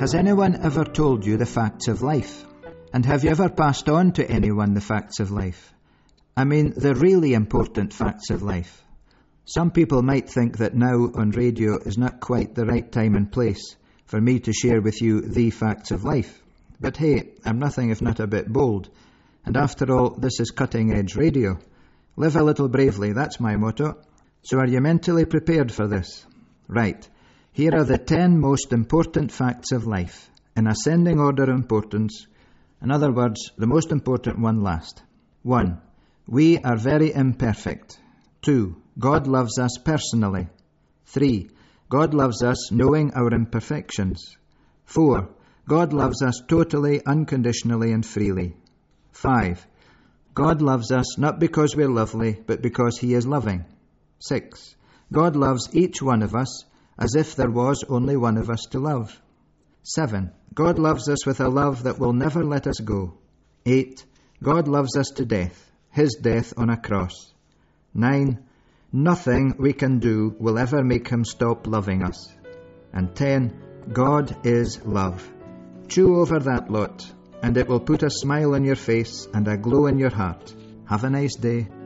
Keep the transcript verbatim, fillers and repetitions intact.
Has anyone ever told you the facts of life? And have you ever passed on to anyone the facts of life? I mean, the really important facts of life. Some people might think that now on radio is not quite the right time and place for me to share with you the facts of life. But hey, I'm nothing if not a bit bold. And after all, this is cutting-edge radio. Live a little bravely, that's my motto. So are you mentally prepared for this? Right. Here are the ten most important facts of life, in ascending order of importance. In other words, the most important one last. One, we are very imperfect. Two, God loves us personally. Three, God loves us knowing our imperfections. Four, God loves us totally, unconditionally and freely. Five, God loves us not because we're lovely, but because He is loving. Six, God loves each one of us as if there was only one of us to love. Seven, God loves us with a love that will never let us go. Eight, God loves us to death, His death on a cross. Nine, nothing we can do will ever make Him stop loving us. And ten, God is love. Chew over that lot, and it will put a smile on your face and a glow in your heart. Have a nice day.